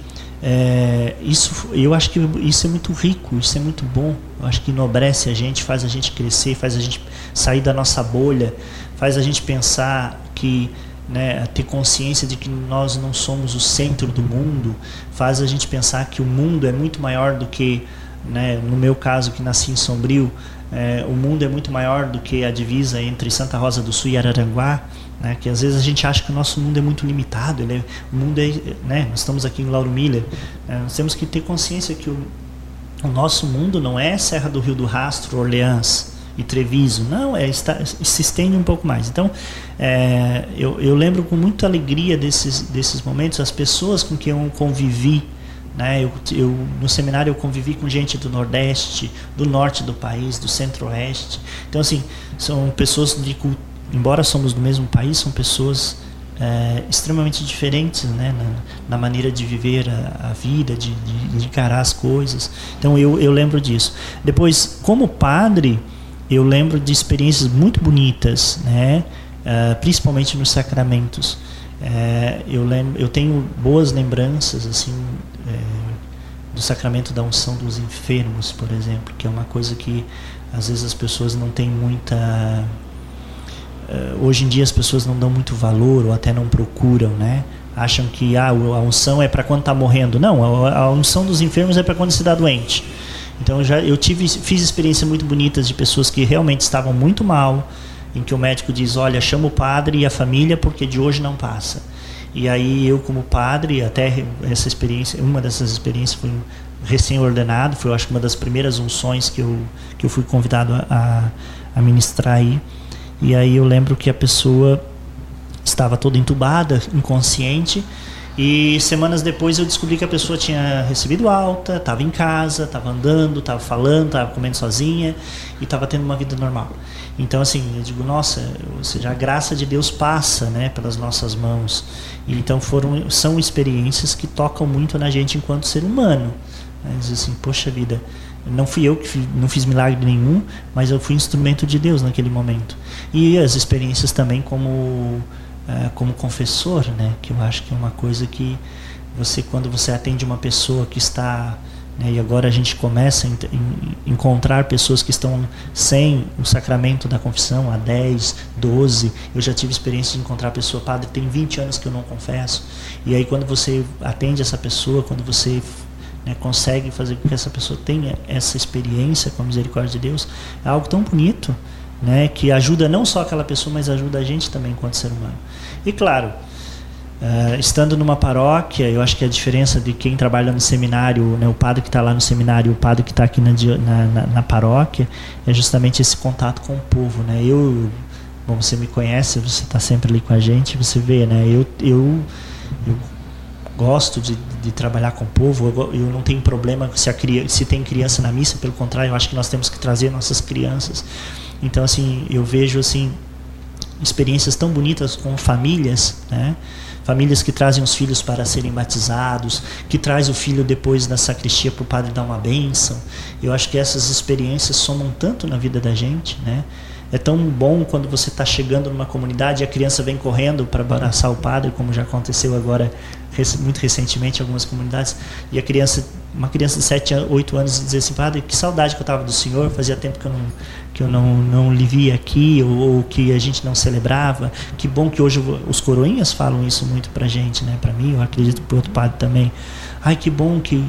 é, isso, eu acho que isso é muito rico, isso é muito bom. Eu acho que enobrece a gente, faz a gente crescer, faz a gente sair da nossa bolha, faz a gente pensar que, né, ter consciência de que nós não somos o centro do mundo, faz a gente pensar que o mundo é muito maior do que, né, no meu caso que nasci em Sombrio, é, o mundo é muito maior do que a divisa entre Santa Rosa do Sul e Araranguá, né, que às vezes a gente acha que o nosso mundo é muito limitado, ele é, o mundo é, né, nós estamos aqui em Lauro Miller, é, nós temos que ter consciência que o, o nosso mundo não é Serra do Rio do Rastro, Orleans, e Treviso. Não, é, está, se estende um pouco mais. Então, é, eu, eu lembro com muita alegria desses, desses momentos, as pessoas com quem eu convivi, né? Eu, eu, no seminário eu convivi com gente do Nordeste, do Norte do país, do Centro-Oeste. Então, assim, são pessoas de cultura, embora somos do mesmo país, são pessoas é, extremamente diferentes, né? na, na maneira de viver a, a vida, de, de, de encarar as coisas. Então, eu, eu lembro disso. Depois, como padre, eu lembro de experiências muito bonitas, né? Uh, principalmente nos sacramentos. Uh, eu, lembro, eu tenho boas lembranças assim, uh, do sacramento da unção dos enfermos, por exemplo, que é uma coisa que às vezes as pessoas não têm muita... Uh, hoje em dia as pessoas não dão muito valor ou até não procuram, né? Acham que ah, a unção é para quando está morrendo. Não, a, a unção dos enfermos é para quando se dá doente. Então eu, já, eu tive, fiz experiências muito bonitas de pessoas que realmente estavam muito mal, em que o médico diz, olha, chama o padre e a família porque de hoje não passa. E aí eu como padre, até essa experiência, uma dessas experiências foi recém-ordenado, foi eu acho que uma das primeiras unções que eu, que eu fui convidado a, a ministrar aí. E aí eu lembro que a pessoa estava toda entubada, inconsciente, e semanas depois eu descobri que a pessoa tinha recebido alta, estava em casa, estava andando, estava falando, estava comendo sozinha e estava tendo uma vida normal. Então assim, eu digo, nossa, ou seja, a graça de Deus passa, né, pelas nossas mãos. E então foram, são experiências que tocam muito na gente enquanto ser humano. Né? Diz assim, poxa vida, não fui eu que fiz, não fiz milagre nenhum, mas eu fui instrumento de Deus naquele momento. E as experiências também como Uh, como confessor, né, que eu acho que é uma coisa que você, quando você atende uma pessoa que está, né, e agora a gente começa a in, in, encontrar pessoas que estão sem o sacramento da confissão há dez, doze, eu já tive experiência de encontrar a pessoa, padre, tem vinte anos que eu não confesso, e aí quando você atende essa pessoa, quando você, né, consegue fazer com que essa pessoa tenha essa experiência com a misericórdia de Deus, é algo tão bonito, né, que ajuda não só aquela pessoa, mas ajuda a gente também enquanto ser humano. E claro, uh, estando numa paróquia, eu acho que a diferença de quem trabalha no seminário, né, o padre que está lá no seminário e o padre que está aqui na, na, na paróquia, é justamente esse contato com o povo. Né? Eu, bom, você me conhece, você está sempre ali com a gente, você vê, né, eu, eu, eu gosto de, de trabalhar com o povo, eu, eu não tenho problema se, a, se tem criança na missa, pelo contrário, eu acho que nós temos que trazer nossas crianças. Então, assim, eu vejo, assim, experiências tão bonitas com famílias, né? Famílias que trazem os filhos para serem batizados, que traz o filho depois da sacristia para o padre dar uma bênção. Eu acho que essas experiências somam tanto na vida da gente, né? É tão bom quando você está chegando numa comunidade e a criança vem correndo para abraçar o padre, como já aconteceu agora muito recentemente em algumas comunidades, e a criança, uma criança de sete, oito anos dizer assim, padre, que saudade que eu estava do senhor, fazia tempo que eu não, que eu não, não lhe via aqui, ou, ou que a gente não celebrava, que bom que hoje os coroinhas falam isso muito pra gente, né? Para mim, eu acredito para o outro padre também, ai que bom que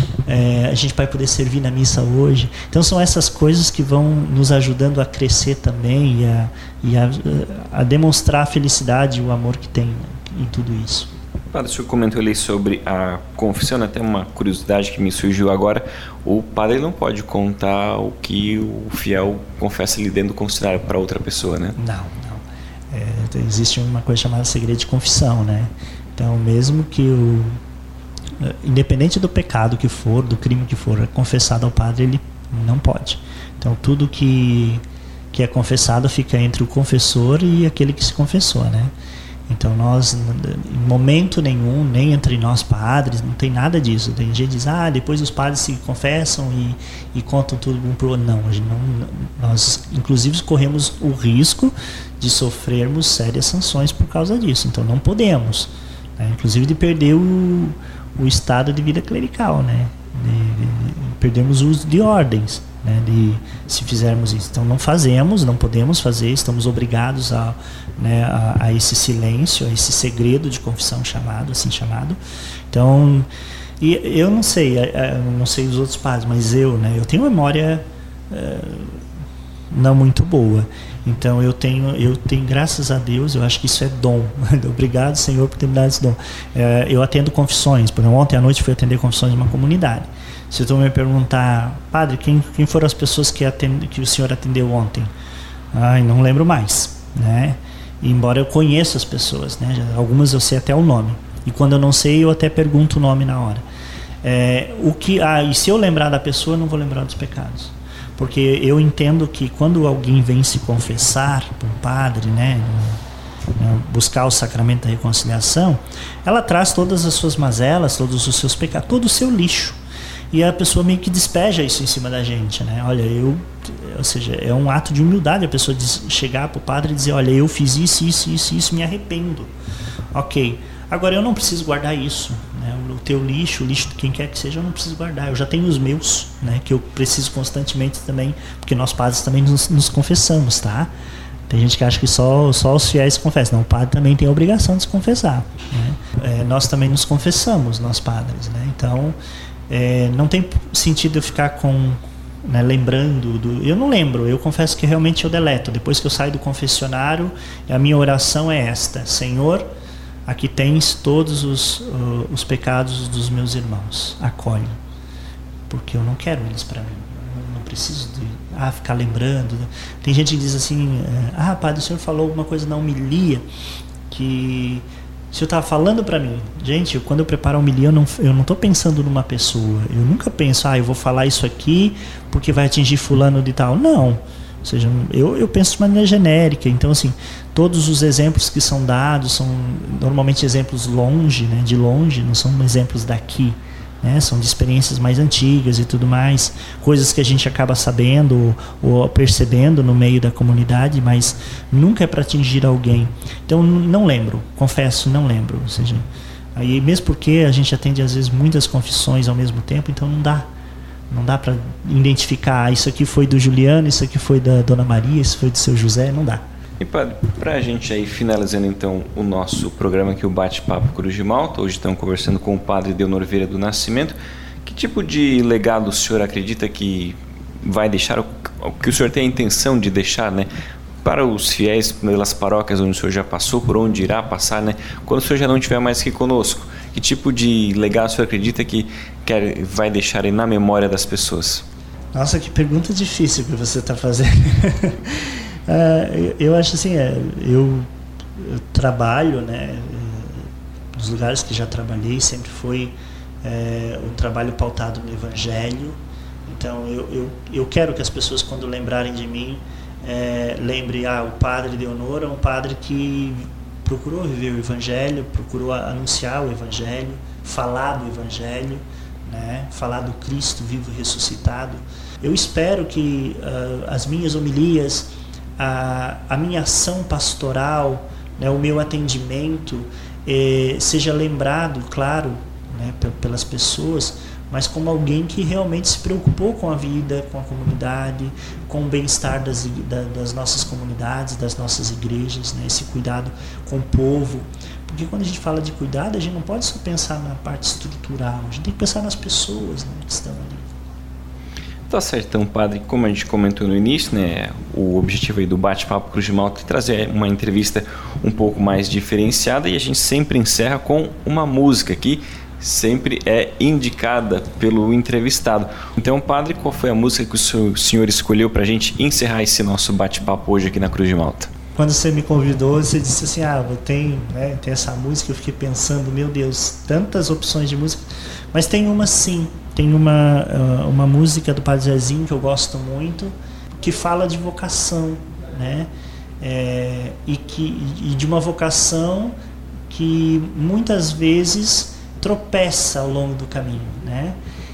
É, a gente vai poder servir na missa hoje. Então são essas coisas que vão nos ajudando a crescer também e a, e a, a demonstrar a felicidade e o amor que tem em tudo isso. Padre, o senhor comentou ali sobre a confissão, até uma curiosidade que me surgiu agora. O padre não pode contar o que o fiel confessa ali dentro do confessionário para outra pessoa, né? Não, não. É, existe uma coisa chamada segredo de confissão, né? Então mesmo que o independente do pecado que for, do crime que for confessado ao padre, ele não pode. Então tudo que, que é confessado fica entre o confessor e aquele que se confessou, né? Então nós, em momento nenhum, nem entre nós padres, não tem nada disso. Tem gente que diz, ah, depois os padres se confessam e, e contam tudo um pro outro. Não, não, nós inclusive corremos o risco de sofrermos sérias sanções por causa disso. Então não podemos, né? Inclusive de perder o o estado de vida clerical, né? De, de, de, perdemos o uso de ordens, né? De, se fizermos isso. Então não fazemos, não podemos fazer, estamos obrigados a, né, a, a esse silêncio, a esse segredo de confissão chamado, assim chamado. Então, e eu não sei, eu não sei os outros padres, mas eu, né? Eu tenho memória uh, não muito boa. Então eu tenho, eu tenho, graças a Deus, eu acho que isso é dom. Obrigado, Senhor, por ter me dado esse dom. É, eu atendo confissões, por exemplo, ontem à noite fui atender confissões de uma comunidade. Se tu me perguntar, padre, quem, quem foram as pessoas que, atende, que o senhor atendeu ontem? Ai, não lembro mais, né? Embora eu conheça as pessoas, né? Algumas eu sei até o nome. E quando eu não sei, eu até pergunto o nome na hora. É, o que, ah, e se eu lembrar da pessoa, eu não vou lembrar dos pecados. Porque eu entendo que quando alguém vem se confessar para um padre, né, buscar o sacramento da reconciliação, ela traz todas as suas mazelas, todos os seus pecados, todo o seu lixo. E a pessoa meio que despeja isso em cima da gente, né? Olha, eu... Ou seja, é um ato de humildade a pessoa diz, chegar para o padre e dizer, olha, eu fiz isso, isso, isso, isso, me arrependo. Ok. Agora, eu não preciso guardar isso, né? O teu lixo, o lixo de quem quer que seja, eu não preciso guardar. Eu já tenho os meus, né? Que eu preciso constantemente também, porque nós padres também nos, nos confessamos, tá? Tem gente que acha que só, só os fiéis se confessam. Não, o padre também tem a obrigação de se confessar, né? É, nós também nos confessamos, nós padres, né? Então... É, não tem sentido eu ficar com, né, lembrando do, eu não lembro, eu confesso que realmente eu deleto. Depois que eu saio do confessionário, a minha oração é esta: Senhor, aqui tens todos os, uh, os pecados dos meus irmãos, acolhe, porque eu não quero eles para mim, eu não preciso de ah, ficar lembrando. Tem gente que diz assim, ah, padre, o senhor falou alguma coisa na homilia que o senhor estava falando para mim. Gente, eu, quando eu preparo a homilia, eu não eu não estou pensando numa pessoa. Eu nunca penso, ah, eu vou falar isso aqui porque vai atingir fulano de tal. Não. Ou seja, eu, eu penso de maneira genérica. Então, assim, todos os exemplos que são dados são normalmente exemplos longe, né, de longe, não são exemplos daqui. Né, são de experiências mais antigas e tudo mais, coisas que a gente acaba sabendo ou, ou percebendo no meio da comunidade, mas nunca é para atingir alguém. Então não lembro, confesso, não lembro. Ou seja, aí mesmo porque a gente atende às vezes muitas confissões ao mesmo tempo, então não dá, não dá para identificar, ah, isso aqui foi do Juliano, isso aqui foi da Dona Maria, isso foi do seu José, não dá. E para a gente aí, finalizando então o nosso programa aqui, o Bate-Papo Cruz de Malta, hoje estamos conversando com o padre Deonor Vieira do Nascimento. Que tipo de legado o senhor acredita que vai deixar, o que o senhor tem a intenção de deixar, né, para os fiéis, pelas paróquias onde o senhor já passou, por onde irá passar, né, quando o senhor já não estiver mais aqui conosco? Que tipo de legado o senhor acredita que quer, vai deixar aí na memória das pessoas? Nossa, que pergunta difícil que você está fazendo. Uh, eu acho assim, é, eu, eu trabalho, né, nos lugares que já trabalhei, sempre foi é, um trabalho pautado no Evangelho. Então eu, eu, eu quero que as pessoas, quando lembrarem de mim, é, lembrem, ah, o padre Deonor é um padre que procurou viver o Evangelho, procurou anunciar o Evangelho, falar do Evangelho, né, falar do Cristo vivo e ressuscitado. Eu espero que uh, as minhas homilias, A, a minha ação pastoral, né, o meu atendimento eh, seja lembrado, claro, né, pelas pessoas, mas como alguém que realmente se preocupou com a vida, com a comunidade, com o bem-estar das, das nossas comunidades, das nossas igrejas, né, esse cuidado com o povo. Porque quando a gente fala de cuidado, a gente não pode só pensar na parte estrutural, a gente tem que pensar nas pessoas, né, que estão ali. Tá certo, então, padre, como a gente comentou no início, né, o objetivo aí do Bate-Papo Cruz de Malta é trazer uma entrevista um pouco mais diferenciada, e a gente sempre encerra com uma música que sempre é indicada pelo entrevistado. Então, padre, qual foi a música que o senhor escolheu para a gente encerrar esse nosso bate-papo hoje aqui na Cruz de Malta? Quando você me convidou, você disse assim, ah, tem, né, tem essa música, eu fiquei pensando, meu Deus, tantas opções de música, mas tem uma sim. Tem uma, uma música do Padre Zezinho que eu gosto muito, que fala de vocação, né? É, e, que, e de uma vocação que muitas vezes tropeça ao longo do caminho, né?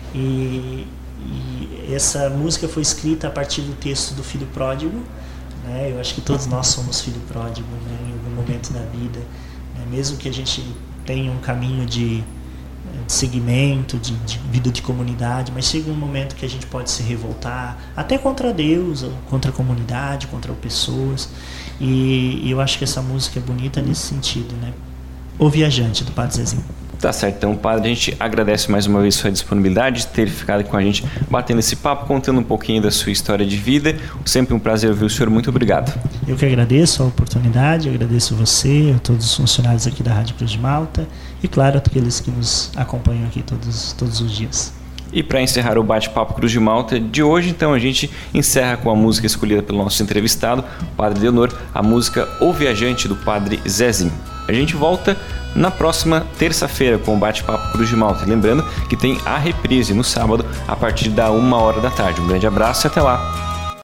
E, e essa música foi escrita a partir do texto do Filho Pródigo, né? Eu acho que todos nós somos filho pródigo, né, em algum momento da vida, né? Mesmo que a gente tenha um caminho de de segmento, de, de vida de comunidade, mas chega um momento que a gente pode se revoltar, até contra Deus, contra a comunidade, contra pessoas, e, e eu acho que essa música é bonita nesse sentido, né? O Viajante, do Padre Zezinho. Tá certo, então, padre, a gente agradece mais uma vez sua disponibilidade de ter ficado com a gente, batendo esse papo, contando um pouquinho da sua história de vida. Sempre um prazer ouvir o senhor, muito obrigado. Eu que agradeço a oportunidade, agradeço você, a todos os funcionários aqui da Rádio Cruz de Malta e, claro, a aqueles que nos acompanham aqui todos, todos os dias. E para encerrar o bate-papo Cruz de Malta de hoje, então, a gente encerra com a música escolhida pelo nosso entrevistado, o Padre Delnor, a música O Viajante, do Padre Zezinho. A gente volta na próxima terça-feira com o bate-papo Cruz de Malta. Lembrando que tem a reprise no sábado a partir da uma hora da tarde. Um grande abraço e até lá!